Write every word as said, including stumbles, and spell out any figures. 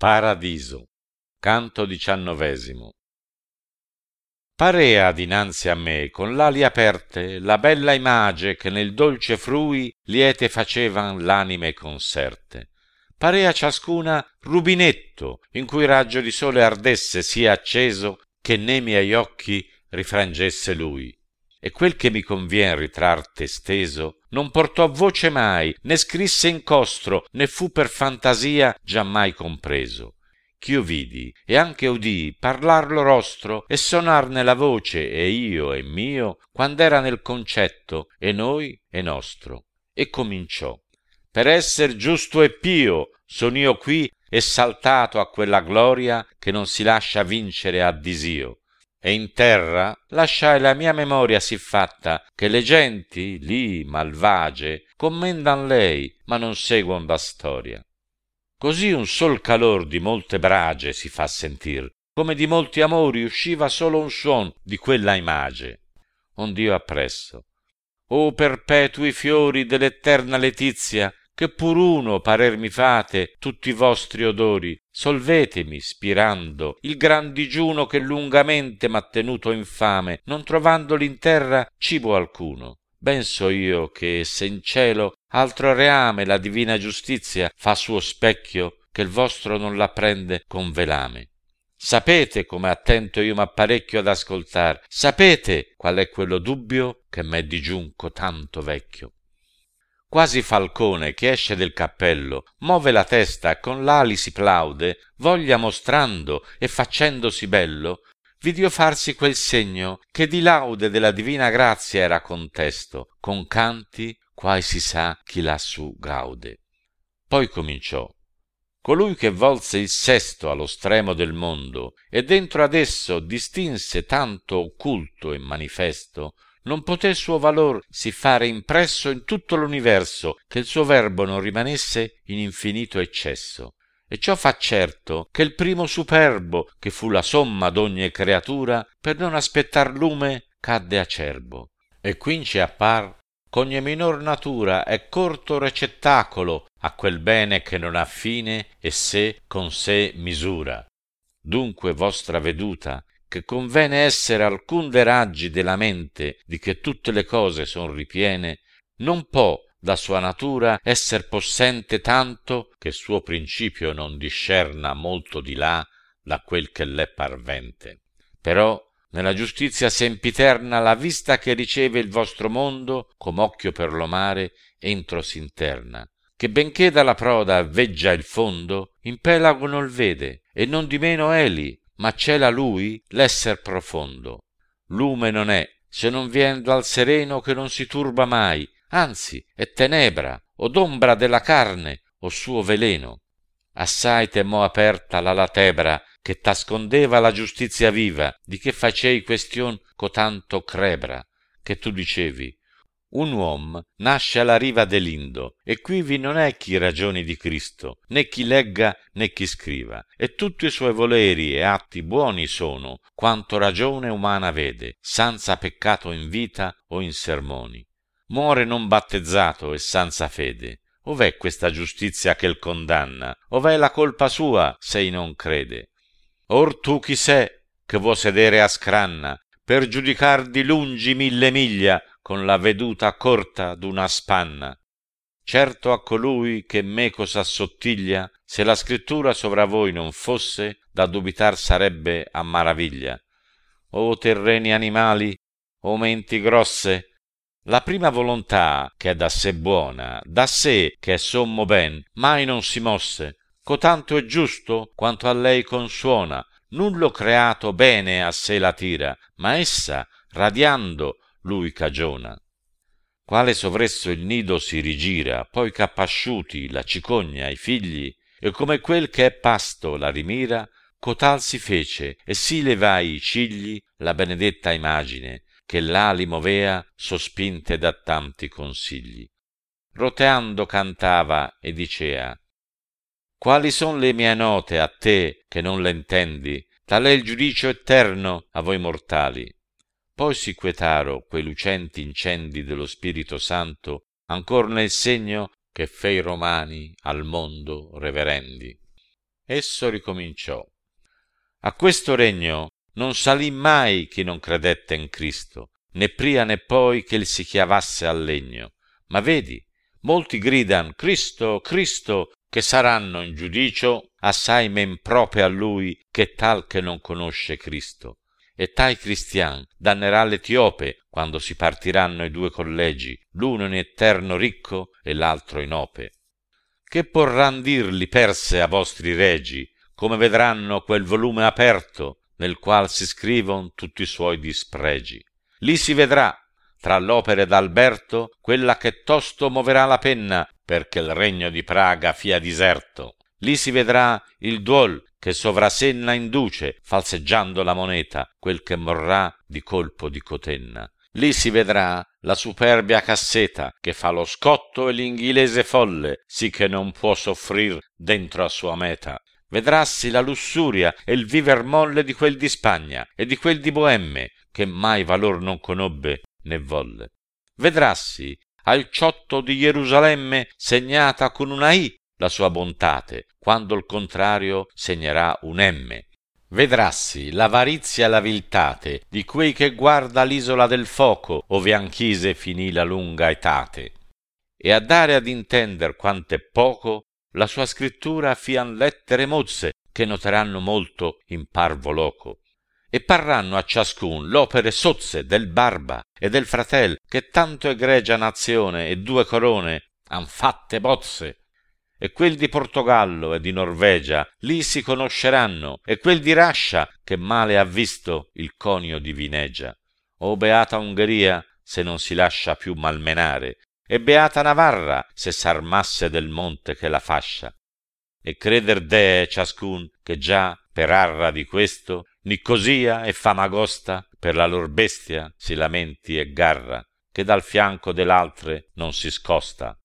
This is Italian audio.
Paradiso, canto diciannovesimo. Parea dinanzi a me, con l'ali aperte, la bella image che nel dolce frui liete facevan l'anime conserte. Parea ciascuna rubinetto, in cui raggio di sole ardesse sì acceso, che ne miei occhi rifrangesse lui. E quel che mi convien ritrarte steso, non portò voce mai, né scrisse incostro, né fu per fantasia giammai compreso. Ch'io vidi e anche udii parlar lo rostro e sonarne la voce, e io e mio, quand'era nel concetto, e noi e nostro. E cominciò: per esser giusto e pio son io qui, essaltato a quella gloria che non si lascia vincere a disio. E in terra lasciai la mia memoria sì fatta, che le genti, lì malvagie, commendan lei, ma non seguon da storia. Così un sol calor di molte brage si fa sentir, come di molti amori usciva solo un suon di quella image. Ond'io appresso: o perpetui fiori dell'eterna letizia, che pur uno parer mi fate tutti i vostri odori, solvetemi, spirando, il gran digiuno che lungamente m'ha tenuto infame, non trovandoli in terra cibo alcuno. Ben so io che, se in cielo altro reame la divina giustizia fa suo specchio, che il vostro non la prende con velame. Sapete come attento io m'apparecchio ad ascoltar, sapete qual è quello dubbio che m'è di giunco tanto vecchio. Quasi falcone che esce del cappello, move la testa, con l'ali si plaude, voglia mostrando e faccendosi bello, vidio farsi quel segno che di laude della divina grazia era contesto, con canti quai si sa chi lassù gaude. Poi cominciò: colui che volse il sesto allo stremo del mondo e dentro ad esso distinse tanto occulto e manifesto, non poté suo valor si fare impresso in tutto l'universo, che il suo verbo non rimanesse in infinito eccesso. E ciò fa certo che il primo superbo, che fu la somma d'ogni creatura, per non aspettar lume cadde acerbo. E quinci appar ch'ogni minor natura è corto recettacolo a quel bene che non ha fine e sé con sé misura. Dunque vostra veduta, che convene essere alcun de raggi della mente di che tutte le cose son ripiene, non può da sua natura esser possente tanto che suo principio non discerna molto di là da quel che l'è parvente. Però nella giustizia sempiterna la vista che riceve il vostro mondo, come occhio per lo mare, entro s'interna, che benché dalla proda veggia il fondo, in pelago non vede, e non di meno eli, ma cela lui l'esser profondo. Lume non è, se non vien dal sereno che non si turba mai, anzi è tenebra, o d'ombra della carne, o suo veleno. Assai temò aperta la latebra, che t'ascondeva la giustizia viva, di che facei question cotanto crebra, che tu dicevi: un uom nasce alla riva dell'Indo, e quivi non è chi ragioni di Cristo, né chi legga né chi scriva, e tutti i suoi voleri e atti buoni sono, quanto ragione umana vede, senza peccato in vita o in sermoni. Muore non battezzato e senza fede. Ov'è questa giustizia che il condanna? Ov'è la colpa sua se ei non crede? Or tu chi sei che vuoi sedere a scranna, per giudicar di lungi mille miglia, con la veduta corta d'una spanna? Certo a colui che meco s'assottiglia, se la scrittura sovra voi non fosse, da dubitar sarebbe a maraviglia. O terreni animali, o menti grosse, la prima volontà che è da sé buona, da sé che è sommo ben, mai non si mosse, cotanto è giusto quanto a lei consuona. Nullo creato bene a sé la tira, ma essa, radiando, lui cagiona. Quale sovresso il nido si rigira, poi c'appasciuti la cicogna i figli, e come quel che è pasto la rimira, cotal si fece, e si levai i cigli la benedetta imagine, che l'ali movea sospinte da tanti consigli. Roteando cantava e dicea: quali son le mie note a te che non le intendi? Tal è il giudicio eterno a voi mortali. Poi si quetaro quei lucenti incendi dello Spirito Santo, ancor nel segno che fei romani al mondo reverendi. esso ricominciò. A questo regno non salì mai chi non credette in Cristo, né pria né poi che il si chiavasse al legno. Ma vedi, molti gridan Cristo, Cristo, che saranno in giudicio assai men proprie a lui che tal che non conosce Cristo. E tai cristian dannerà l'Etiope quando si partiranno i due collegi, l'uno in eterno ricco e l'altro in ope. Che porran dirli perse a vostri regi, come vedranno quel volume aperto nel qual si scrivon tutti i suoi dispregi. Lì si vedrà, tra l'opere d'Alberto, quella che tosto moverà la penna perché il regno di Praga fia diserto. Lì si vedrà il duol che sovrasenna induce, falseggiando la moneta, quel che morrà di colpo di cotenna. Lì si vedrà la superbia casseta che fa lo scotto e l'inghilese folle, sì che non può soffrir dentro a sua meta. Vedrassi la lussuria e il viver molle di quel di Spagna e di quel di Boemme, che mai valor non conobbe né volle. Vedrassi al ciotto di Gerusalemme segnata con una I la sua bontate, quando il contrario segnerà un M. Vedrassi l'avarizia e la viltate di quei che guarda l'isola del foco, ove anchise finì la lunga etate. E a dare ad intender quant'è poco, la sua scrittura fian lettere mozze, che noteranno molto in parvo loco. E parranno a ciascun l'opere sozze del barba e del fratel, che tanto egregia nazione e due corone han fatte bozze. E quel di Portogallo e di Norvegia lì si conosceranno, e quel di Rascia che male ha visto il conio di Vinegia. O beata Ungheria se non si lascia più malmenare, e beata Navarra se s'armasse del monte che la fascia. E creder dee ciascun che già per arra di questo Nicosia e Famagosta per la lor bestia si lamenti e garra, che dal fianco dell'altre non si scosta.